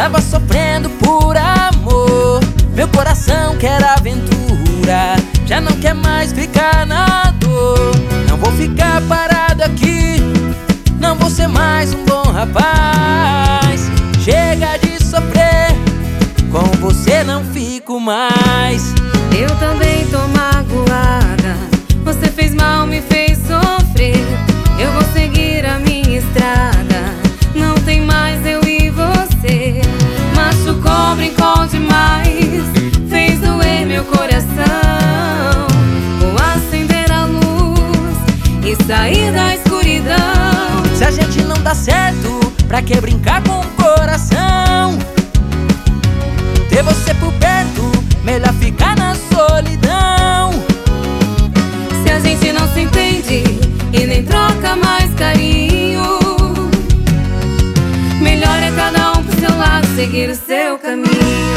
Tava sofrendo por amor, meu coração quer aventura, já não quer mais ficar na dor. Não vou ficar parado aqui, não vou ser mais um bom rapaz. Chega de sofrer, com você não fico mais. Eu também tô magoada, você fez mal, me fez sofrer. Eu vou seguir a minha estrada, não tem mais eu e você. Machucou, brincou demais, fez doer meu coração. Vou acender a luz e sair da escuridão. Se a gente não dá certo, pra que brincar com o coração? Ter você por perto, melhor ficar na solidão. Se a gente não se entende e nem troca mais carinho, melhor é cada um pro seu lado, seguir o seu caminho.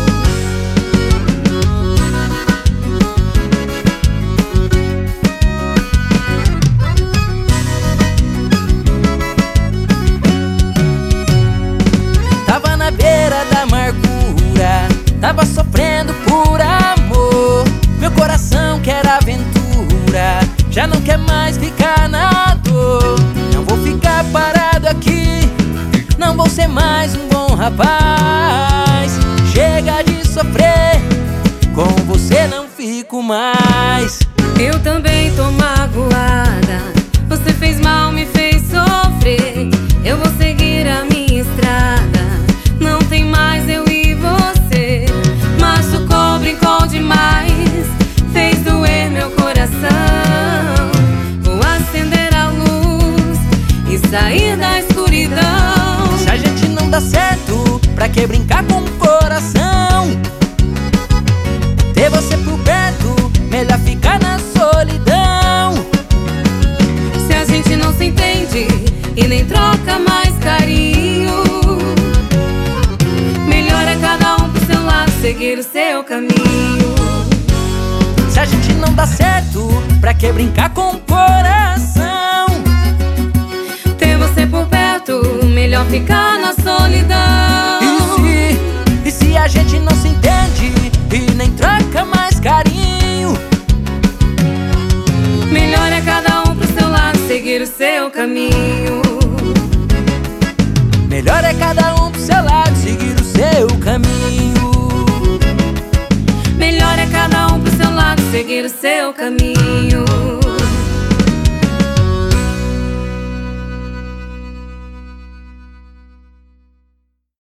Tava na beira da amargura, tava sofrendo por amor, meu coração quer aventura, já não quer mais ficar na dor. Não vou ficar parado aqui, não vou ser mais um bom rapaz. Chega de sofrer, com você não fico mais. Eu também tô magoada, você fez mal, me fez sofrer. Eu vou seguir a minha estrada, não tem mais eu e você. Machucou, brincou demais, fez doer meu coração. Vou acender a luz e sair da escuridão. Se a gente não dá certo, pra que brincar com o coração? Ter você por perto, melhor ficar na solidão. Se a gente não se entende e nem troca mais carinho, melhor é cada um pro seu lado, seguir o seu caminho. Se a gente não dá certo, pra que brincar com o coração? Ter você por perto, melhor ficar na solidão. E se a gente não se entende e nem troca mais carinho? Melhor é cada um pro seu lado, seguir o seu caminho. Melhor é cada um pro seu lado, seguir o seu caminho. Melhor é cada um pro seu lado, seguir o seu caminho.